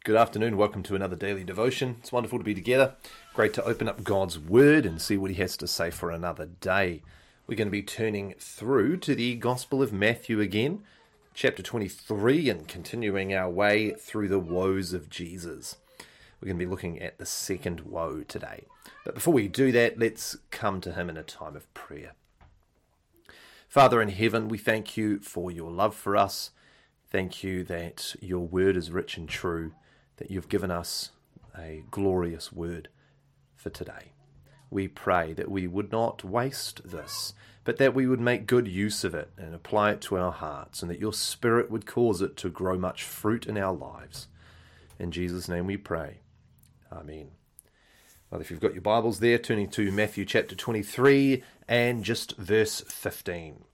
Good afternoon. Welcome to another daily devotion. It's wonderful to be together. Great to open up God's Word and see what He has to say for another day. We're going to be turning through to the Gospel of Matthew again, chapter 23, and continuing our way through the woes of Jesus. We're going to be looking at the second woe today. But before we do that, let's come to Him in a time of prayer. Father in heaven, we thank You for Your love for us. Thank You that Your Word is rich and true, that You've given us a glorious word for today. We pray that we would not waste this, but that we would make good use of it and apply it to our hearts, and that Your Spirit would cause it to grow much fruit in our lives. In Jesus' name we pray. Amen. Well, if you've got your Bibles there, turning to Matthew chapter 23 and just verse 15.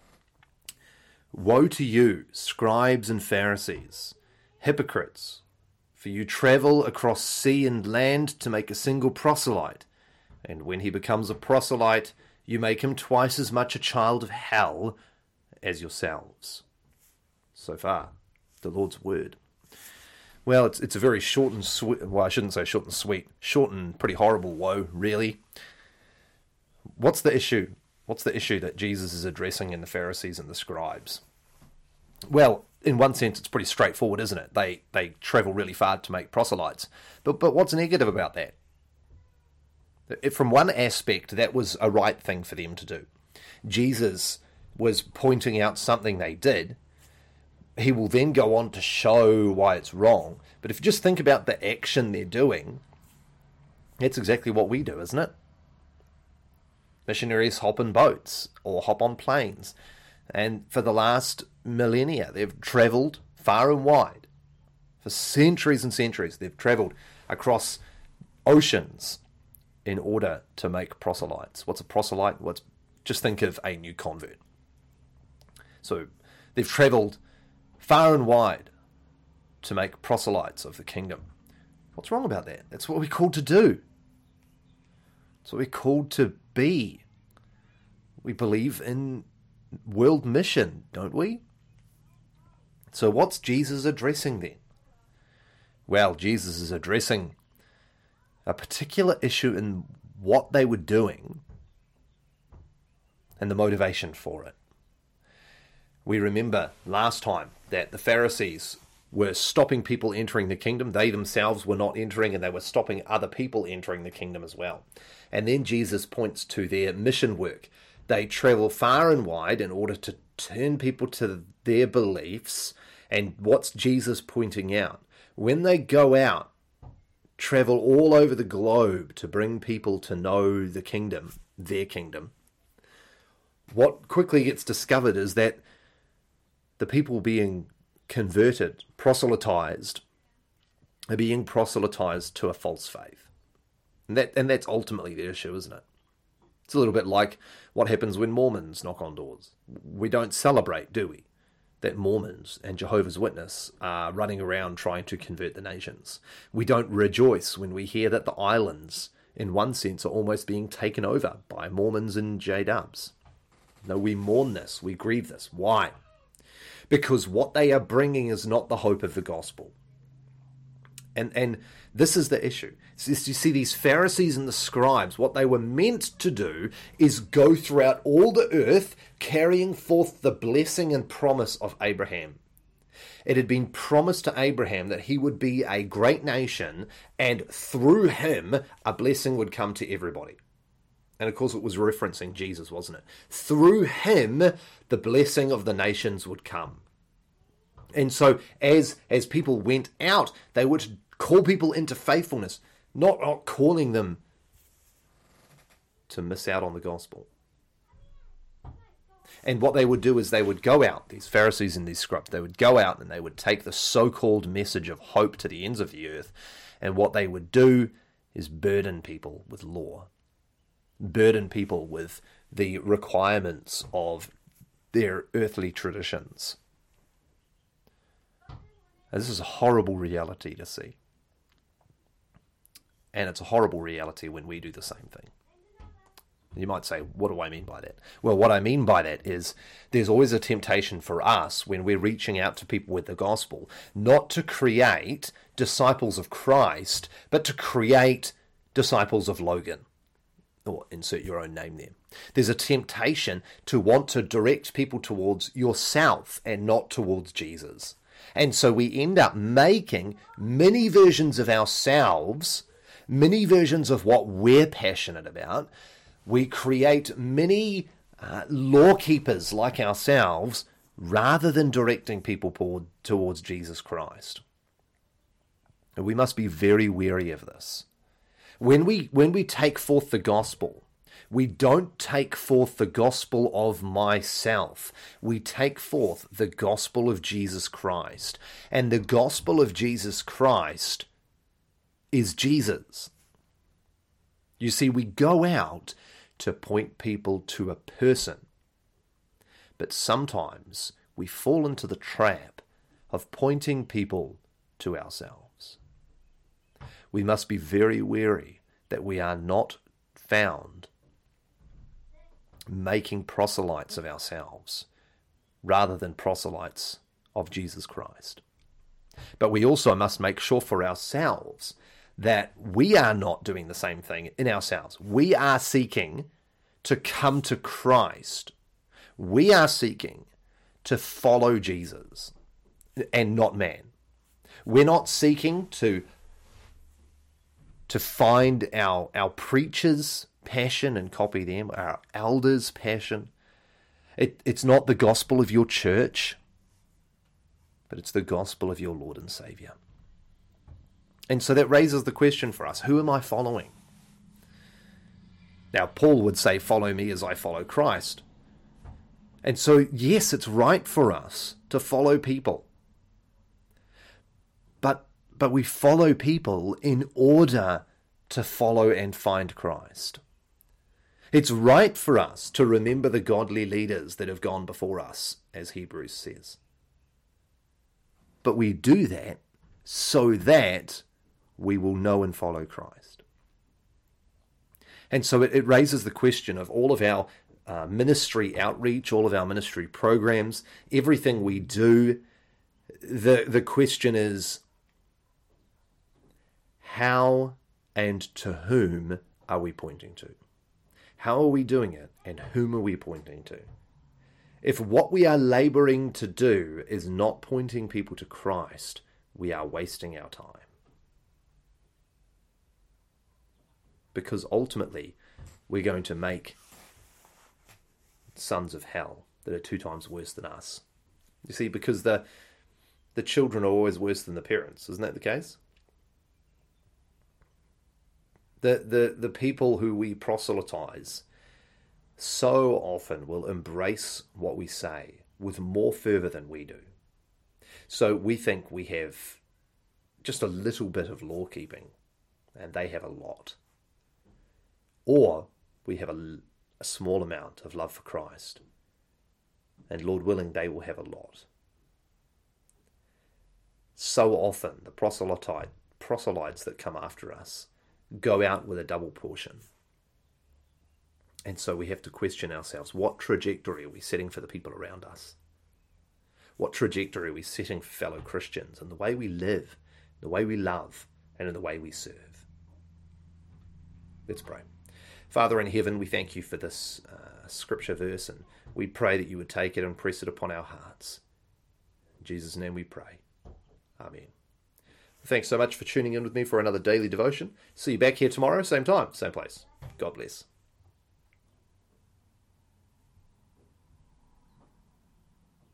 Woe to you, scribes and Pharisees, hypocrites! For you travel across sea and land to make a single proselyte, and when he becomes a proselyte, you make him twice as much a child of hell as yourselves. So far, the Lord's word. Well, it's a very short and sweet, well, I shouldn't say short and sweet, short and pretty horrible woe, really. What's the issue? What's the issue that Jesus is addressing in the Pharisees and the scribes? Well, in one sense, it's pretty straightforward, isn't it? They travel really far to make proselytes. But what's negative about that? From one aspect, that was a right thing for them to do. Jesus was pointing out something they did. He will then go on to show why it's wrong. But if you just think about the action they're doing, it's exactly what we do, isn't it? Missionaries hop in boats or hop on planes. And for the last millennia, they've travelled far and wide. For centuries and centuries, they've travelled across oceans in order to make proselytes. What's a proselyte? Just think of a new convert. So they've travelled far and wide to make proselytes of the kingdom. What's wrong about that? That's what we're called to do. That's what we're called to be. We believe in world mission, don't we? So what's Jesus addressing then? Well, Jesus is addressing a particular issue in what they were doing and the motivation for it. We remember last time that the Pharisees were stopping people entering the kingdom. They themselves were not entering, and they were stopping other people entering the kingdom as well. And then Jesus points to their mission work. They travel far and wide in order to turn people to their beliefs. And what's Jesus pointing out? When they go out, travel all over the globe to bring people to know the kingdom, their kingdom, what quickly gets discovered is that the people being converted, proselytized, are being proselytized to a false faith. And that's ultimately the issue, isn't it? It's a little bit like what happens when Mormons knock on doors. We don't celebrate, do we, that Mormons and Jehovah's Witnesses are running around trying to convert the nations. We don't rejoice when we hear that the islands, in one sense, are almost being taken over by Mormons and J-dubs. No, we mourn this, we grieve this. Why? Because what they are bringing is not the hope of the gospel. And this is the issue. So you see, these Pharisees and the scribes, what they were meant to do is go throughout all the earth carrying forth the blessing and promise of Abraham. It had been promised to Abraham that he would be a great nation, and through him, a blessing would come to everybody. And of course, it was referencing Jesus, wasn't it? Through him, the blessing of the nations would come. And so as people went out, they would call people into faithfulness, not calling them to miss out on the gospel. And what they would do is they would go out, these Pharisees and these scribes, they would go out and they would take the so-called message of hope to the ends of the earth. And what they would do is burden people with law, burden people with the requirements of their earthly traditions. And this is a horrible reality to see. And it's a horrible reality when we do the same thing. You might say, what do I mean by that? Well, what I mean by that is there's always a temptation for us when we're reaching out to people with the gospel, not to create disciples of Christ, but to create disciples of Logan, or insert your own name there. There's a temptation to want to direct people towards yourself and not towards Jesus. And so we end up making many versions of ourselves, many versions of what we're passionate about. We create many law keepers like ourselves rather than directing people towards Jesus Christ. And we must be very wary of this. When we take forth the gospel, we don't take forth the gospel of myself. We take forth the gospel of Jesus Christ. And the gospel of Jesus Christ is Jesus. You see, we go out to point people to a person. But sometimes we fall into the trap of pointing people to ourselves. We must be very wary that we are not found making proselytes of ourselves rather than proselytes of Jesus Christ. But we also must make sure for ourselves that we are not doing the same thing in ourselves. We are seeking to come to Christ. We are seeking to follow Jesus and not man. We're not seeking to find our preachers' passion and copy them, our elders' passion. It's not the gospel of your church, but it's the gospel of your Lord and Saviour. And so that raises the question for us, who am I following? Now, Paul would say, follow me as I follow Christ. And so, yes, it's right for us to follow people. But we follow people in order to follow and find Christ. It's right for us to remember the godly leaders that have gone before us, as Hebrews says. But we do that so that we will know and follow Christ. And so it raises the question of all of our ministry outreach, all of our ministry programs, everything we do. The question is, how and to whom are we pointing to? How are we doing it, and whom are we pointing to? If what we are laboring to do is not pointing people to Christ, we are wasting our time. Because ultimately, we're going to make sons of hell that are 2 times worse than us. You see, because the children are always worse than the parents. Isn't that the case? The people who we proselytize so often will embrace what we say with more fervor than we do. So we think we have just a little bit of law keeping, and they have a lot. Or we have a small amount of love for Christ, and Lord willing, they will have a lot. So often, the proselytes that come after us go out with a double portion. And so we have to question ourselves, what trajectory are we setting for the people around us? What trajectory are we setting for fellow Christians in the way we live, the way we love, and in the way we serve? Let's pray. Father in heaven, we thank you for this scripture verse, and we pray that you would take it and press it upon our hearts. In Jesus' name we pray. Amen. Thanks so much for tuning in with me for another daily devotion. See you back here tomorrow, same time, same place. God bless.